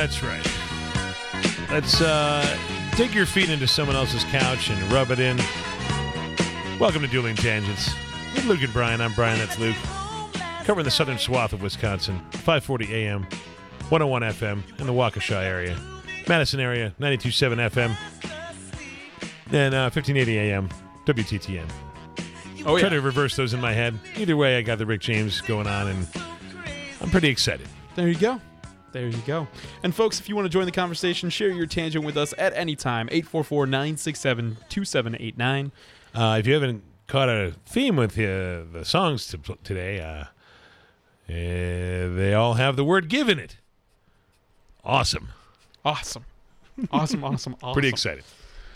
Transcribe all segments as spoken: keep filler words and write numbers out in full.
that's right. Let's uh, dig your feet into someone else's couch and rub it in. Welcome to Dueling Tangents. With Luke and Brian. I'm Brian, that's Luke. Covering the southern swath of Wisconsin. five forty A M, one oh one F M in the Waukesha area. Madison area, ninety-two point seven F M. And uh, fifteen eighty A M, W T T N. Oh, yeah. Try to reverse those in my head. Either way, I got the Rick James going on, and I'm pretty excited. There you go. There you go. And folks, if you want to join the conversation, share your tangent with us at any time. eight four four, nine six seven, two seven eight nine. Uh, if you haven't caught a theme with uh, the songs to, today, uh, uh, they all have the word give in it. Awesome. Awesome. Awesome, awesome, awesome. Pretty excited.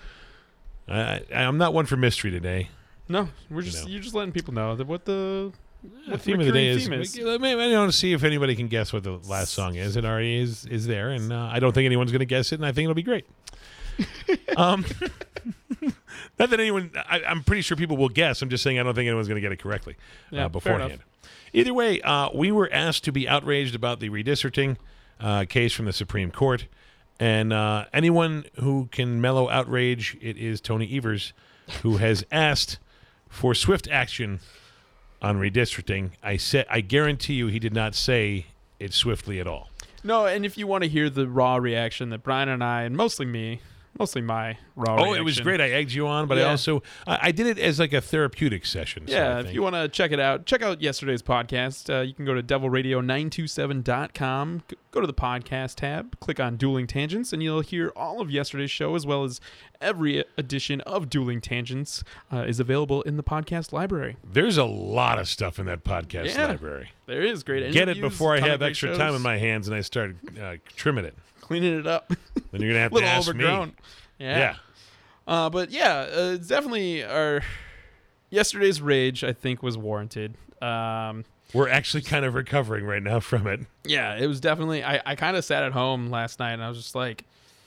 I, I, I'm not one for mystery today. No, we're just You know. you're just letting people know that what the The what theme of the day is, theme is. I want to see if anybody can guess what the last song is. It already is is there, and uh, I don't think anyone's going to guess it, and I think it'll be great. um, not that anyone, I, I'm pretty sure people will guess. I'm just saying I don't think anyone's going to get it correctly Yeah, uh, fair beforehand. enough. Either way, uh, we were asked to be outraged about the redistricting uh, case from the Supreme Court, and uh, anyone who can mellow outrage, it is Tony Evers, who has asked for swift action on redistricting. I said, I guarantee you, he did not say it swiftly at all. No, and if you want to hear the raw reaction that Brian and I, and mostly me, mostly my raw Oh, reaction. it was great. I egged you on, but I Yeah. also I, I did it as like a therapeutic session. so I Yeah, if think. you want to check it out, check out yesterday's podcast. Uh, you can go to devil radio nine two seven dot com, g- go to the podcast tab, click on Dueling Tangents, and you'll hear all of yesterday's show, as well as every edition of Dueling Tangents uh, is available in the podcast library. There's a lot of stuff in that podcast Yeah. library. There is great Get it interviews, before I ton of have great extra shows. time in my hands and I start uh, trimming it. Cleaning it up. Then you're gonna have A to little ask overgrown. me. Yeah. Yeah. Uh, but yeah, uh, it's definitely our yesterday's rage, I think, was warranted. Um, We're actually kind of recovering right now from it. yeah, it was definitely. I, I kind of sat at home last night and I was just like,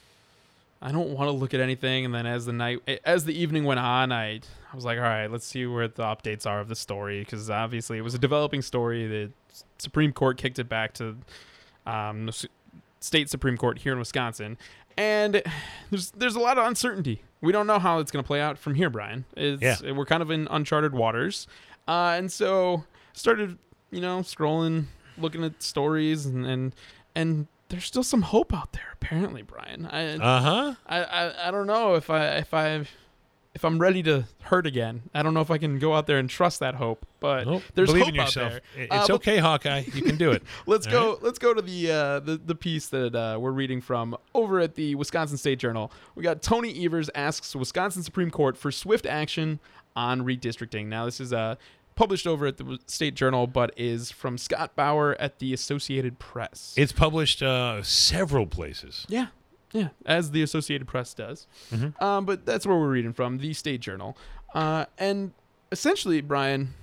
I don't want to look at anything. And then as the night, as the evening went on, I, I was like, all right, let's see where the updates are of the story, because obviously it was a developing story. The Supreme Court kicked it back to um, the s- state Supreme Court here in Wisconsin, and there's there's a lot of uncertainty. We don't know how it's going to play out from here, Brian. It's, Yeah. We're kind of in uncharted waters, uh, and so started, you know, scrolling, looking at stories, and and, and there's still some hope out there, apparently, Brian. I, Uh huh. I, I I don't know if I if I if I'm ready to hurt again. I don't know if I can go out there and trust that hope, but Nope. there's Believe hope in yourself. out there. It's Uh, but okay, Hawkeye. You can do it. Let's All go. right? Let's go to the uh, the the piece that uh, we're reading from over at the Wisconsin State Journal. We got Tony Evers asks Wisconsin Supreme Court for swift action on redistricting. Now this is uh, published over at the State Journal, but is from Scott Bauer at the Associated Press. It's published uh, several places. Yeah, yeah, as the Associated Press does. Mhm. Um, but that's where we're reading from, the State Journal. Uh, and essentially, Brian,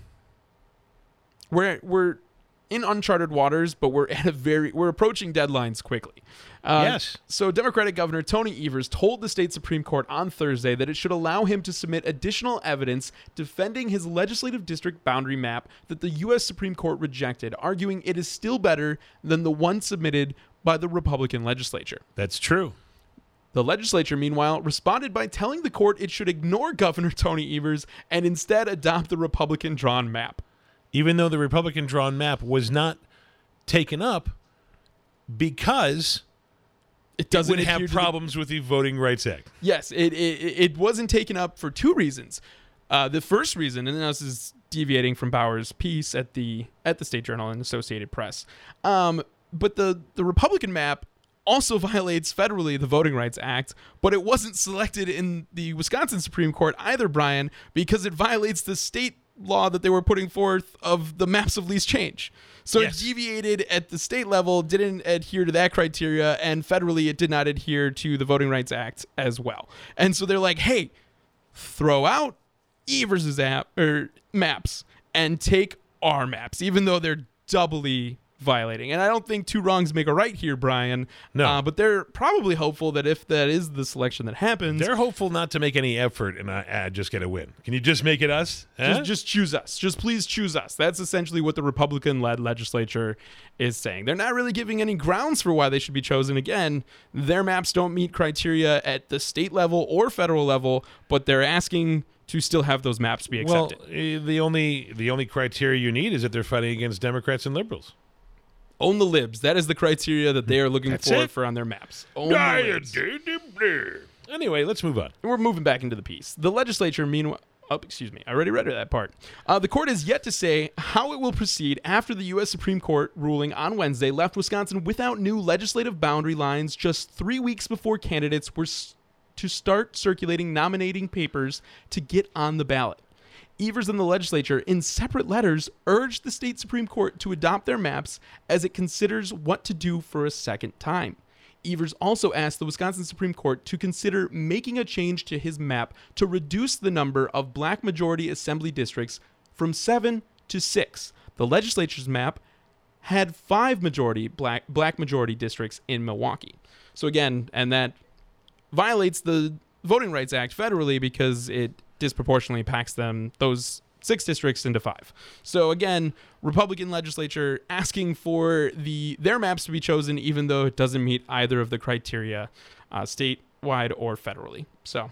we're we're in uncharted waters, but we're at a very we're approaching deadlines quickly. Uh, Yes. So Democratic Governor Tony Evers told the state Supreme Court on Thursday that it should allow him to submit additional evidence defending his legislative district boundary map that the U S Supreme Court rejected, arguing it is still better than the one submitted by the Republican legislature. That's true. The legislature, meanwhile, responded by telling the court it should ignore Governor Tony Evers and instead adopt the Republican-drawn map. Even though the Republican drawn map was not taken up because It doesn't would have adhere to the- problems with the Voting Rights Act. Yes, it, it it wasn't taken up for two reasons. Uh, the first reason, and this is deviating from Bauer's piece at the at the State Journal and Associated Press, um, but the the Republican map also violates federally the Voting Rights Act, but it wasn't selected in the Wisconsin Supreme Court either, Brian, because it violates the state law that they were putting forth of the maps of least change. So Yes. it deviated at the state level, didn't adhere to that criteria, and federally it did not adhere to the Voting Rights Act as well. And so they're like, hey, throw out Evers's app or maps and take our maps, even though they're doubly violating. And I don't think two wrongs make a right here, Brian. No. Uh, but they're probably hopeful that if that is the selection that happens, They're hopeful not to make any effort and uh, uh, just get a win. Can you just make it us? Huh? just, just choose us. Just please choose us. That's essentially what the Republican-led legislature is saying. They're not really giving any grounds for why they should be chosen. Again, their maps don't meet criteria at the state level or federal level, but they're asking to still have those maps be accepted. Well, uh, the only the only criteria you need is that they're fighting against Democrats and liberals. Own the libs. That is the criteria that they are looking That's for it? for on their maps. Own the libs. Anyway, let's move on. We're moving back into the piece. The legislature, meanwhile, oh, excuse me, I already read that part. Uh, the court has yet to say how it will proceed after the U S Supreme Court ruling on Wednesday left Wisconsin without new legislative boundary lines just three weeks before candidates were s- to start circulating nominating papers to get on the ballot. Evers and the legislature, in separate letters, urged the state Supreme Court to adopt their maps as it considers what to do for a second time. Evers also asked the Wisconsin Supreme Court to consider making a change to his map to reduce the number of black majority assembly districts from seven to six. The legislature's map had five majority black black majority districts in Milwaukee. So again, and that violates the Voting Rights Act federally because it disproportionately packs them those six districts into five. So again, Republican legislature asking for the their maps to be chosen, even though it doesn't meet either of the criteria, uh, statewide or federally. So,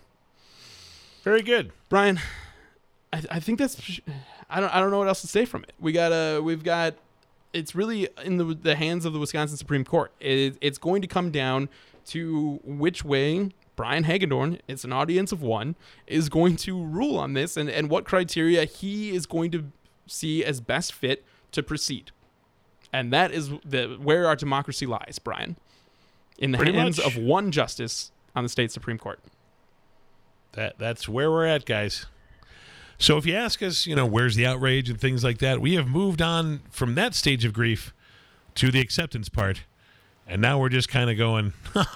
Very good. Brian, I, I think that's I don't I don't know what else to say from it. We got a we've got it's really in the the hands of the Wisconsin Supreme Court. It, it's going to come down to which way Brian Hagedorn, it's an audience of one, is going to rule on this and, and what criteria he is going to see as best fit to proceed. And that is the where our democracy lies, Brian. In the Pretty hands much. of one justice on the state Supreme Court. That That's where we're at, guys. So if you ask us, you know, where's the outrage and things like that, we have moved on from that stage of grief to the acceptance part. And now we're just kind of going,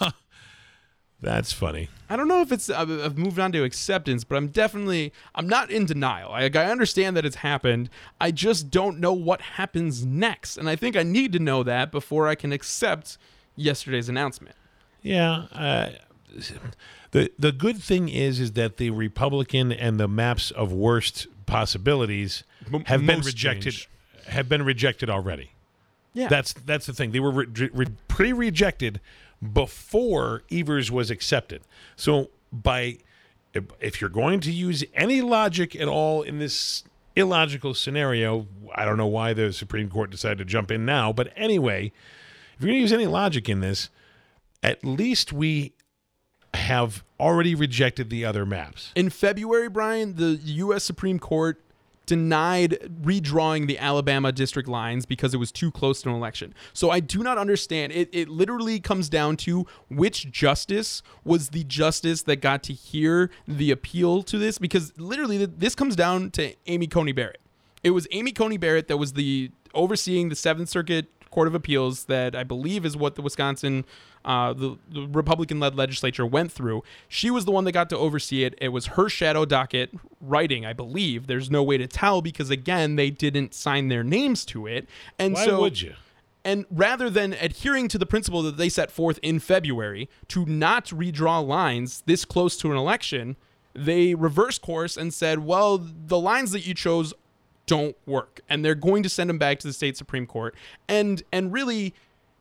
that's funny. I don't know if it's I've I've moved on to acceptance, but I'm definitely I'm not in denial. I, I understand that it's happened. I just don't know what happens next, and I think I need to know that before I can accept yesterday's announcement. Yeah. Uh, the the good thing is is that the Republican and the maps of worst possibilities M- have been most rejected. strange. Have been rejected already. Yeah, That's that's the thing. They were re- re- pre-rejected before Evers was accepted. So by if, if you're going to use any logic at all in this illogical scenario, I don't know why the Supreme Court decided to jump in now, but anyway, if you're going to use any logic in this, at least we have already rejected the other maps. in February, Brian, the U S Supreme Court denied redrawing the Alabama district lines because it was too close to an election. So I do not understand. It, it literally comes down to which justice was the justice that got to hear the appeal to this, because literally this comes down to Amy Coney Barrett. It was Amy Coney Barrett that was the overseeing the Seventh Circuit Court of Appeals that I believe is what the Wisconsin Uh, the, the Republican-led legislature went through. She was the one that got to oversee it. It was her shadow docket writing, I believe. There's no way to tell because, again, they didn't sign their names to it. And Why so, would you? And rather than adhering to the principle that they set forth in February to not redraw lines this close to an election, they reversed course and said, well, the lines that you chose don't work. And they're going to send them back to the state Supreme Court. And and really...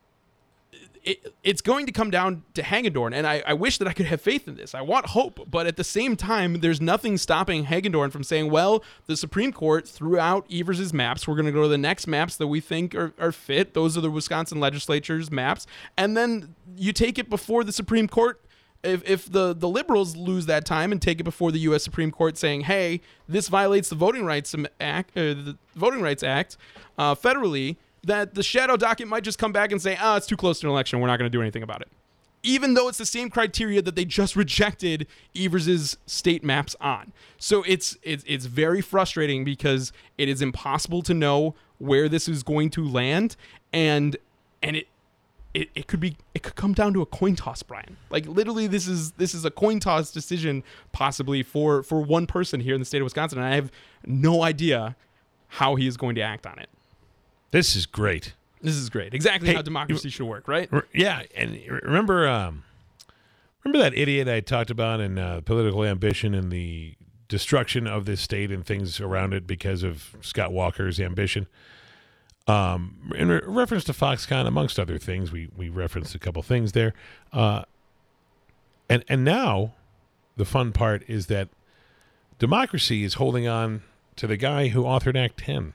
It, it's going to come down to Hagedorn, and I, I wish that I could have faith in this. I want hope, but at the same time, there's nothing stopping Hagedorn from saying, well, the Supreme Court threw out Evers' maps. We're going to go to the next maps that we think are, are fit. Those are the Wisconsin legislature's maps. And then you take it before the Supreme Court. If if the, the liberals lose that time and take it before the U S Supreme Court saying, hey, this violates the Voting Rights Act, uh, the Voting Rights Act uh, federally, that the shadow docket might just come back and say, oh, it's too close to an election. We're not going to do anything about it. Even though it's the same criteria that they just rejected Evers' state maps on. So it's, it's, it's very frustrating because it is impossible to know where this is going to land. And, and it, it, it could be, it could come down to a coin toss, Brian. Like literally this is, this is a coin toss decision possibly for, for one person here in the state of Wisconsin. And I have no idea how he is going to act on it. This is great. This is great. Exactly Hey, how democracy you, should work, right? Yeah, and remember, um, remember that idiot I talked about in uh, political ambition and the destruction of this state and things around it because of Scott Walker's ambition. Um, in re- reference to Foxconn, amongst other things, we we referenced a couple things there, uh, and and now the fun part is that democracy is holding on to the guy who authored Act ten.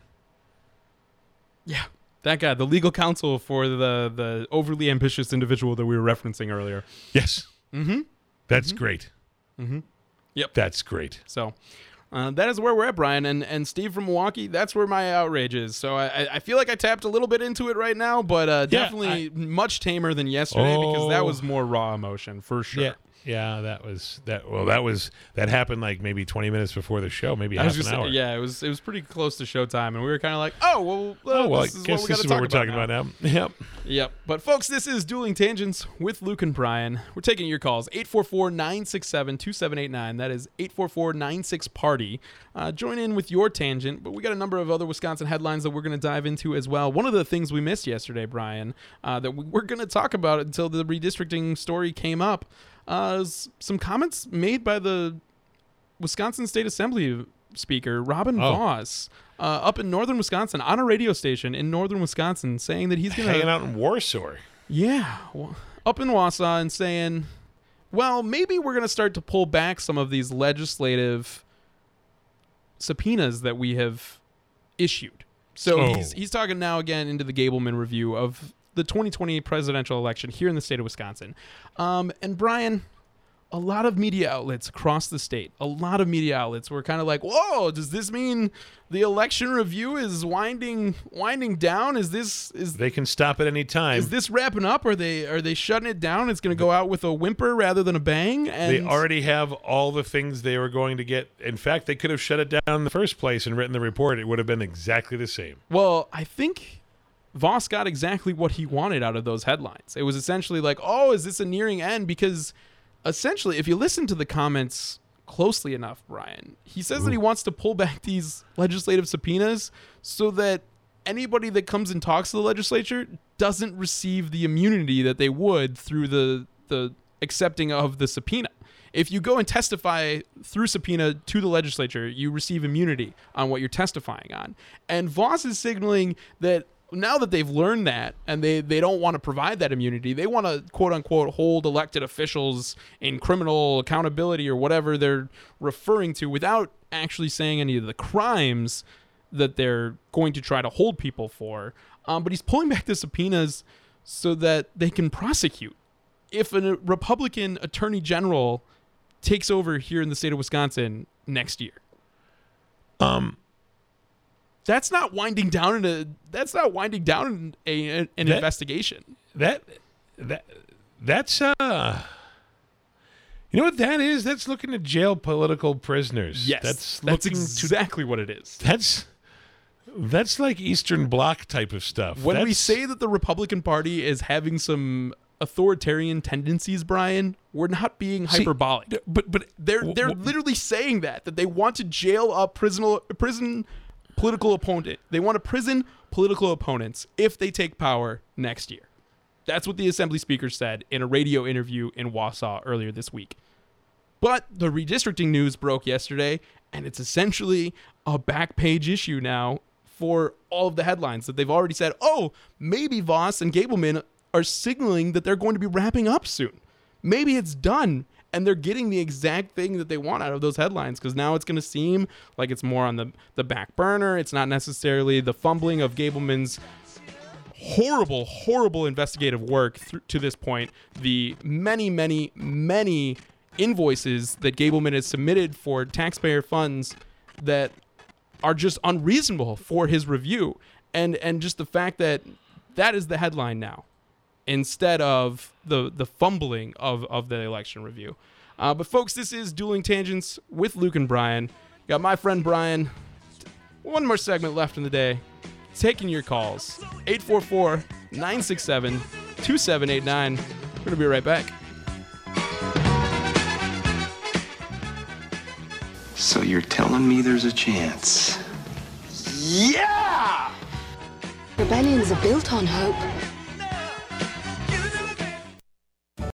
Yeah, that guy, the legal counsel for the the overly ambitious individual that we were referencing earlier. Yes. Mm-hmm. That's mm-hmm. great. Mm-hmm. Yep. That's great. So uh, that is where we're at, Brian. And and Steve from Milwaukee, that's where my outrage is. So I, I feel like I tapped a little bit into it right now, but uh, Yeah, definitely I, much tamer than yesterday oh, because that was more raw emotion for sure. Yeah. Yeah, that was that. Well, that was that happened like maybe twenty minutes before the show, maybe I half was an just, hour. yeah, it was it was pretty close to showtime, and we were kind of like, oh well, Oh well, I this is guess what we this gotta is talk what we're talking now. about now. Yep. Yep. But folks, this is Dueling Tangents with Luke and Brian. We're taking your calls. eight four four, nine six seven, two seven eight nine. That is eight four four, nine six, party. Uh, join in with your tangent, but we got a number of other Wisconsin headlines that we're going to dive into as well. One of the things we missed yesterday, Brian, uh, that we were going to talk about until the redistricting story came up, uh, is some comments made by the Wisconsin State Assembly Speaker, Robin Oh. Vos, uh, up in northern Wisconsin, on a radio station in northern Wisconsin, saying that he's going to... Hanging out in Warsaw. Yeah, well, up in Wausau, and saying, well, maybe we're going to start to pull back some of these legislative subpoenas that we have issued. So Oh. he's he's talking now again into the Gableman review of the twenty twenty presidential election here in the state of Wisconsin. Um, and Brian, a lot of media outlets across the state, a lot of media outlets were kind of like, whoa, does this mean the election review is winding winding down? Is this is They can stop at any time. is this wrapping up? Are they are they shutting it down? It's going to go out with a whimper rather than a bang. And They already have all the things they were going to get. In fact, they could have shut it down in the first place and written the report. It would have been exactly the same. Well, I think Vos got exactly what he wanted out of those headlines. It was essentially like, oh, is this a nearing end? Because essentially, if you listen to the comments closely enough, Brian, he says Ooh. that he wants to pull back these legislative subpoenas so that anybody that comes and talks to the legislature doesn't receive the immunity that they would through the the accepting of the subpoena. If you go and testify through subpoena to the legislature, you receive immunity on what you're testifying on. And Vos is signaling that now that they've learned that and they, they don't want to provide that immunity, they want to, quote unquote, hold elected officials in criminal accountability or whatever they're referring to without actually saying any of the crimes that they're going to try to hold people for. Um, but he's pulling back the subpoenas so that they can prosecute. If a Republican attorney general takes over here in the state of Wisconsin next year, Um, that's not winding down in a that's not winding down a, an that, investigation. That that that's uh you know what that is? That's looking to jail political prisoners. Yes, that's that's looking exactly to, what it is. That's that's like Eastern Bloc type of stuff. When that's, we say that the Republican Party is having some authoritarian tendencies, Brian, we're not being see, hyperbolic. But but they're they're w- literally saying that that they want to jail up prison prison political opponent. They want to prison political opponents if they take power next year. That's what the Assembly Speaker said in a radio interview in Wausau earlier this week. But the redistricting news broke yesterday, and it's essentially a back page issue now for all of the headlines that they've already said, oh, maybe Vos and Gableman are signaling that they're going to be wrapping up soon. Maybe it's done, and they're getting the exact thing that they want out of those headlines, because now it's going to seem like it's more on the, the back burner. It's not necessarily the fumbling of Gableman's horrible, horrible investigative work th- to this point. The many, many, many invoices that Gableman has submitted for taxpayer funds that are just unreasonable for his review. And and just the fact that that is the headline now, instead of the the fumbling of, of the election review. Uh, but folks, this is Dueling Tangents with Luke and Brian. Got my friend Brian. One more segment left in the day. Taking your calls. eight four four, nine six seven, two seven eight nine. We're going to be right back. So you're telling me there's a chance? Yeah! Rebellions are built on hope.